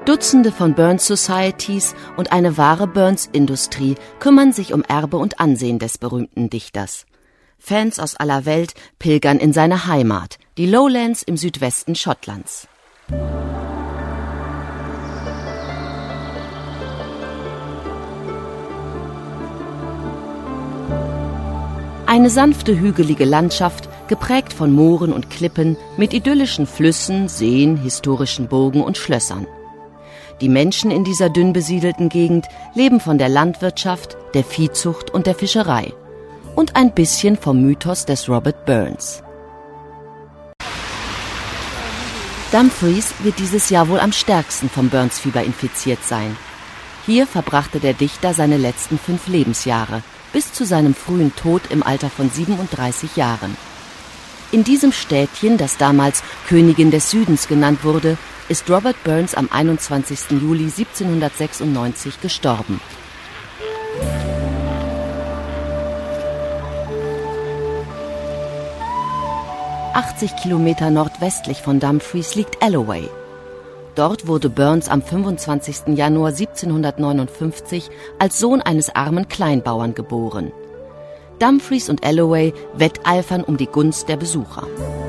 Dutzende von Burns Societies und eine wahre Burns-Industrie kümmern sich um Erbe und Ansehen des berühmten Dichters. Fans aus aller Welt pilgern in seine Heimat, die Lowlands im Südwesten Schottlands. Eine sanfte, hügelige Landschaft, geprägt von Mooren und Klippen, mit idyllischen Flüssen, Seen, historischen Burgen und Schlössern. Die Menschen in dieser dünn besiedelten Gegend leben von der Landwirtschaft, der Viehzucht und der Fischerei. Und ein bisschen vom Mythos des Robert Burns. Dumfries wird dieses Jahr wohl am stärksten vom Burns-Fieber infiziert sein. Hier verbrachte der Dichter seine letzten 5 Lebensjahre, bis zu seinem frühen Tod im Alter von 37 Jahren. In diesem Städtchen, das damals Königin des Südens genannt wurde, ist Robert Burns am 21. Juli 1796 gestorben. ...80 Kilometer nordwestlich von Dumfries liegt Alloway. Dort wurde Burns am 25. Januar 1759 als Sohn eines armen Kleinbauern geboren. Dumfries und Alloway wetteifern um die Gunst der Besucher.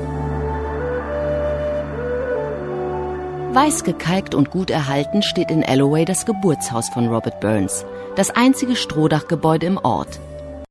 Weiß gekalkt und gut erhalten steht in Alloway das Geburtshaus von Robert Burns, das einzige Strohdachgebäude im Ort.